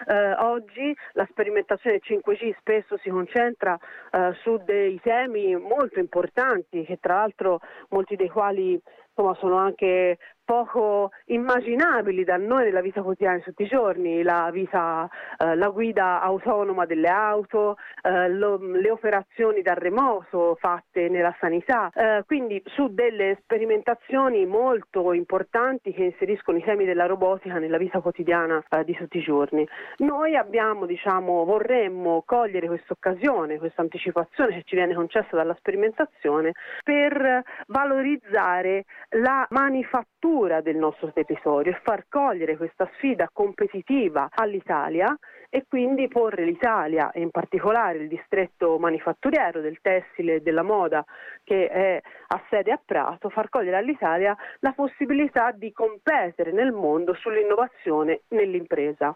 Oggi la sperimentazione 5G spesso si concentra su dei temi molto importanti, che tra l'altro molti dei quali sono anche poco immaginabili da noi nella vita quotidiana di tutti i giorni, la guida autonoma delle auto, le operazioni da remoto fatte nella sanità, quindi su delle sperimentazioni molto importanti che inseriscono i temi della robotica nella vita quotidiana di tutti i giorni. Noi vorremmo cogliere questa occasione, questa anticipazione che ci viene concessa dalla sperimentazione per valorizzare la manifattura del nostro territorio e far cogliere questa sfida competitiva all'Italia e quindi porre l'Italia e in particolare il distretto manifatturiero del tessile e della moda che è a sede a Prato, far cogliere all'Italia la possibilità di competere nel mondo sull'innovazione nell'impresa.